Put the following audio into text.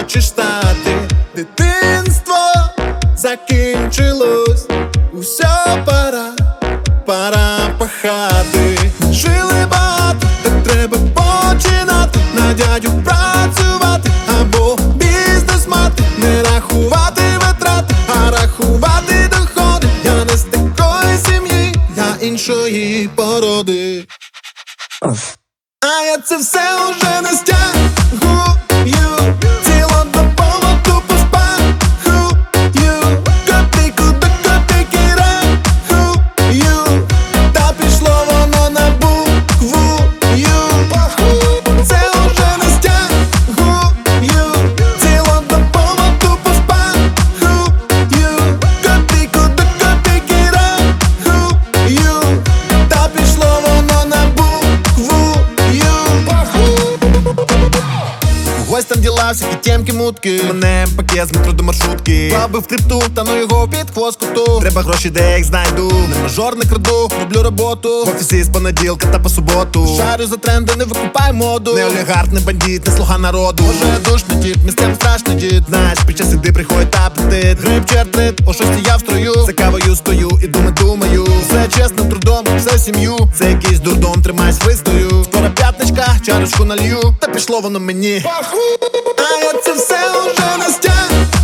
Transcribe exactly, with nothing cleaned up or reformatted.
хочеш стати. Дитинство закінчилось, усе пора, пора пахати. Жили багато, так треба починати, на дядю працювати або бізнес мати. Не рахувати витрати, а рахувати доходи. Я не з такої сім'ї, я іншої породи. А я це все уже не стягую, цілодобово тупо спахую, копійку до копійки рахую, та пішло воно на букву Ю. Це уже не стягую, цілодобово тупо спахую, копійку до копійки рахую, та пішло воно на букву Ю. Ось там діла, всякі тємки, мутки. Мене пакет з метро до маршрутки. Баби в крипту, та ну його під хвост коту. Треба гроші, де я їх знайду. Не мажор, не краду, роблю роботу в офісі з понеділка та по суботу. Шарю за тренди, не викупай моду. Не олігарх, не бандит, не слуга народу. Може душний тіп, місцем страшний дід. Знаєш, під час іди приходить апетит. Гриб чертрит, о шості я в строю. За кавою стою і думаю, думаю. Все чесним трудом, все сім'ю. Це якийсь дурдом, тримайся вистою. Скоро п'ятничка, чарочку налью, та пішло воно мені. А я це все уже не стягую.